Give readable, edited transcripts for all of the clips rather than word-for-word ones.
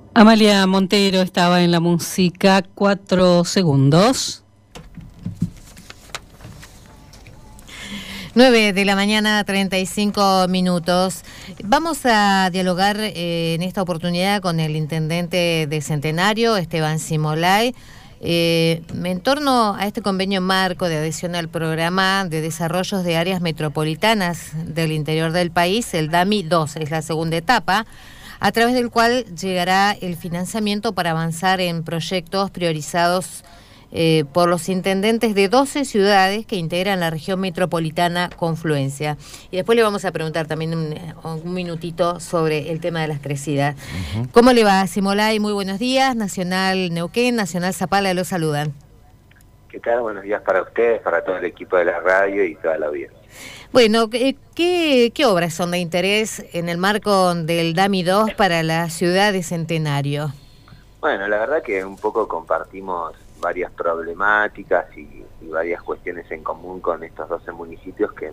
Amalia Montero estaba en la música. 4 segundos. 9:35 a.m. Vamos a dialogar en esta oportunidad con el intendente de Centenario, Esteban Simolay, en torno a este convenio marco de adhesión al programa de desarrollos de áreas metropolitanas del interior del país, el DAMI 2, es la segunda etapa, a través del cual llegará el financiamiento para avanzar en proyectos priorizados por los intendentes de 12 ciudades que integran la región metropolitana Confluencia. Y después le vamos a preguntar también un minutito sobre el tema de las crecidas. ¿Cómo le va, Simolay? Muy buenos días. Nacional Neuquén, Nacional Zapala, lo saludan. ¿Qué tal? Buenos días para ustedes, para todo el equipo de la radio y toda la audiencia. Bueno, ¿qué obras son de interés en el marco del DAMI 2 para la ciudad de Centenario? Bueno, la verdad que un poco compartimos varias problemáticas y varias cuestiones en común con estos 12 municipios que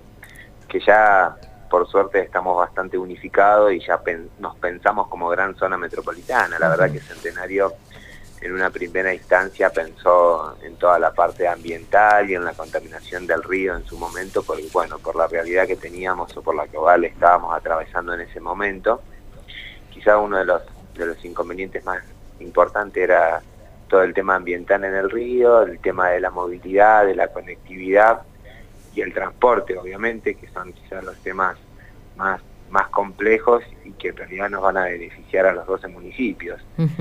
ya por suerte estamos bastante unificados y ya nos pensamos como gran zona metropolitana. La verdad que Centenario en una primera instancia pensó en toda la parte ambiental y en la contaminación del río en su momento, por la realidad que teníamos o por la cual estábamos atravesando en ese momento. Quizá uno de los inconvenientes más importantes era todo el tema ambiental en el río, el tema de la movilidad, de la conectividad y el transporte, obviamente, que son quizás los temas más complejos y que en realidad nos van a beneficiar a los 12 municipios.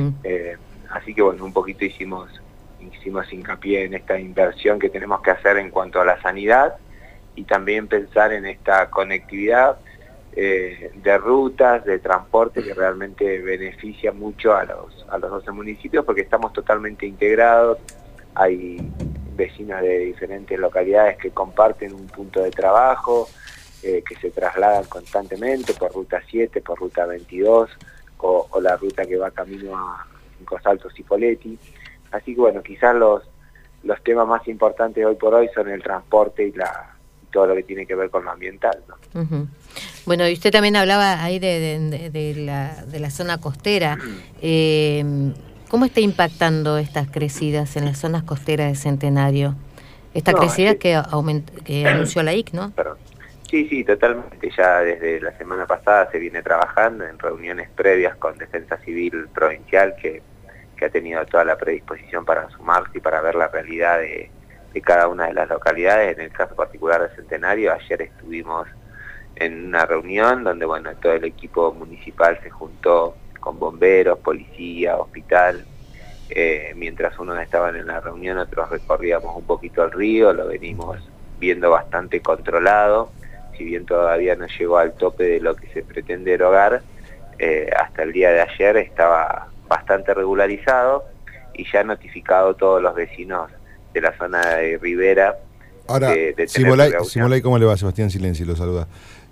Así que bueno, un poquito hicimos hincapié en esta inversión que tenemos que hacer en cuanto a la sanidad y también pensar en esta conectividad de rutas, de transporte que realmente beneficia mucho a los 12 municipios porque estamos totalmente integrados. Hay vecinos de diferentes localidades que comparten un punto de trabajo, que se trasladan constantemente por ruta 7, por ruta 22 o la ruta que va camino a Cinco Saltos y Poletti. Así que bueno, quizás los temas más importantes hoy por hoy son el transporte y todo lo que tiene que ver con lo ambiental, ¿no? Bueno, y usted también hablaba ahí de la zona costera. ¿Cómo está impactando estas crecidas en las zonas costeras de Centenario? Esta crecida que anunció la IC, ¿no? Perdón. Sí, totalmente. Ya desde la semana pasada se viene trabajando en reuniones previas con Defensa Civil Provincial, que ha tenido toda la predisposición para sumarse y para ver la realidad de cada una de las localidades. En el caso particular de Centenario, ayer estuvimos en una reunión donde todo el equipo municipal se juntó con bomberos, policía, hospital. Mientras unos estaban en la reunión, otros recorríamos un poquito el río, lo venimos viendo bastante controlado, si bien todavía no llegó al tope de lo que se pretende erogar. Hasta el día de ayer estaba bastante regularizado y ya notificado todos los vecinos de la zona de Ribera. Ahora, Simolay, ¿cómo le va? Sebastián Silenzi lo saluda.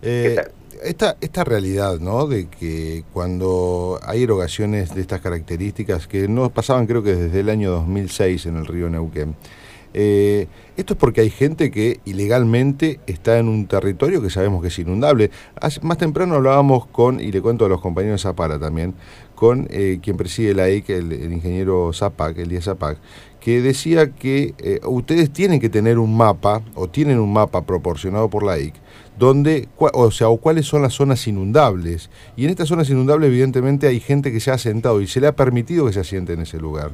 Esta realidad, ¿no?, de que cuando hay erogaciones de estas características, que no pasaban creo que desde el año 2006 en el río Neuquén, esto es porque hay gente que ilegalmente está en un territorio que sabemos que es inundable. Más temprano hablábamos y le cuento a los compañeros de Zapala también, con quien preside la EIC, el ingeniero Zapac, Elías Zapac, que decía que ustedes tienen que tener un mapa, o tienen un mapa proporcionado por la EIC, donde, o cuáles son las zonas inundables. Y en estas zonas inundables, evidentemente, hay gente que se ha asentado y se le ha permitido que se asiente en ese lugar.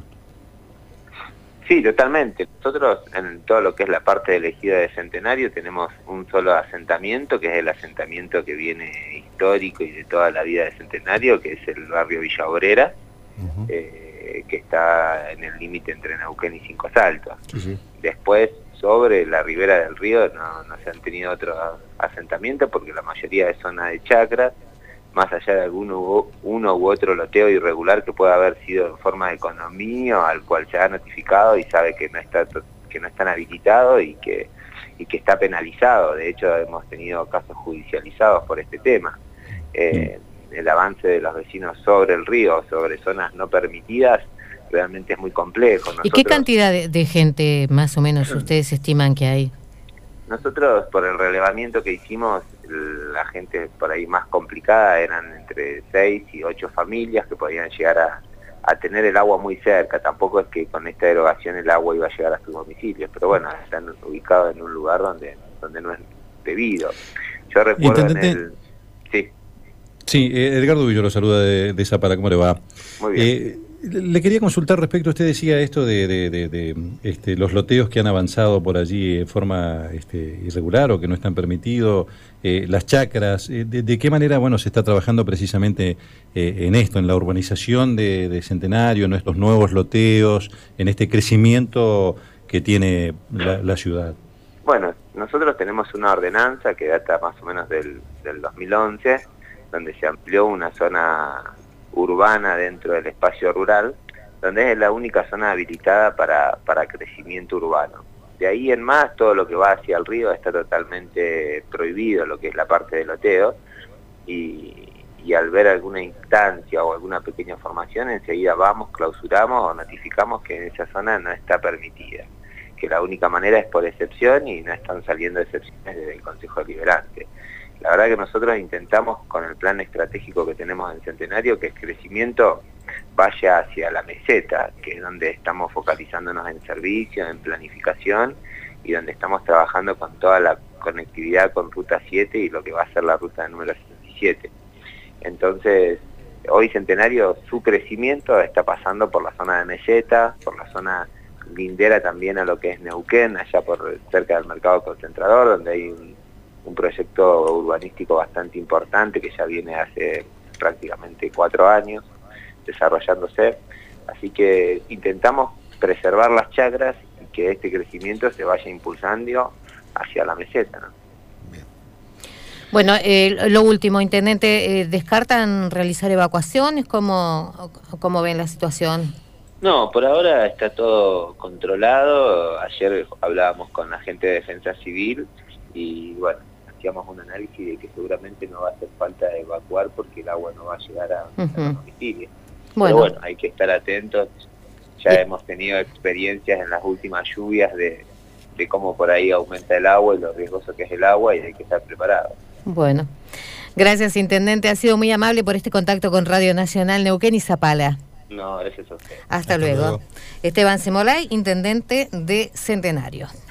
Sí, totalmente. Nosotros en todo lo que es la parte del ejido de Centenario tenemos un solo asentamiento, que es el asentamiento que viene histórico y de toda la vida de Centenario, que es el barrio Villa Obrera, que está en el límite entre Neuquén y Cinco Saltos. Sí. Después, sobre la ribera del río no se han tenido otros asentamientos porque la mayoría es zona de chacras, más allá de uno u otro loteo irregular que pueda haber sido en forma de condominio, al cual se ha notificado y sabe que no están habilitados y que está penalizado. De hecho, hemos tenido casos judicializados por este tema. El avance de los vecinos sobre el río, sobre zonas no permitidas, realmente es muy complejo. ¿Y qué cantidad de gente más o menos ustedes estiman que hay? Nosotros, por el relevamiento que hicimos, la gente por ahí más complicada eran entre 6 y 8 familias que podían llegar tener el agua muy cerca. Tampoco es que con esta erogación el agua iba a llegar a sus domicilios, pero bueno, están ubicados en un lugar donde no es debido. Yo recuerdo en el... Sí, Edgardo Villo lo saluda de Zapala, ¿cómo le va? Muy bien. Le quería consultar respecto, usted decía esto de los loteos que han avanzado por allí en forma irregular o que no están permitidos, las chacras, ¿de qué manera se está trabajando precisamente en esto, en la urbanización de Centenario, en estos nuevos loteos, en este crecimiento que tiene la ciudad? Bueno, nosotros tenemos una ordenanza que data más o menos del 2011, donde se amplió una zona urbana dentro del espacio rural, donde es la única zona habilitada para crecimiento urbano. De ahí en más, todo lo que va hacia el río está totalmente prohibido, lo que es la parte de loteo, y al ver alguna instancia o alguna pequeña formación, enseguida vamos, clausuramos o notificamos que en esa zona no está permitida, que la única manera es por excepción y no están saliendo excepciones desde el Consejo Deliberante. La verdad que nosotros intentamos con el plan estratégico que tenemos en Centenario que el crecimiento vaya hacia la meseta, que es donde estamos focalizándonos en servicios, en planificación y donde estamos trabajando con toda la conectividad con Ruta 7 y lo que va a ser la ruta número 67. Entonces, hoy Centenario, su crecimiento está pasando por la zona de meseta, por la zona lindera también a lo que es Neuquén, allá por cerca del mercado concentrador, donde hay un proyecto urbanístico bastante importante que ya viene hace prácticamente 4 años desarrollándose, así que intentamos preservar las chacras y que este crecimiento se vaya impulsando hacia la meseta, ¿no? Bien. Bueno, lo último, Intendente, ¿descartan realizar evacuaciones? ¿Cómo ven la situación? No, por ahora está todo controlado. Ayer hablábamos con la gente de Defensa Civil y bueno, hacíamos un análisis de que seguramente no va a hacer falta evacuar porque el agua no va a llegar a los domicilios. Pero bueno, hay que estar atentos. Ya hemos tenido experiencias en las últimas lluvias de cómo por ahí aumenta el agua y lo riesgoso que es el agua y hay que estar preparados. Bueno, gracias, Intendente. Ha sido muy amable por este contacto con Radio Nacional Neuquén y Zapala. No, gracias a usted. Hasta luego. Esteban Simolay, Intendente de Centenario.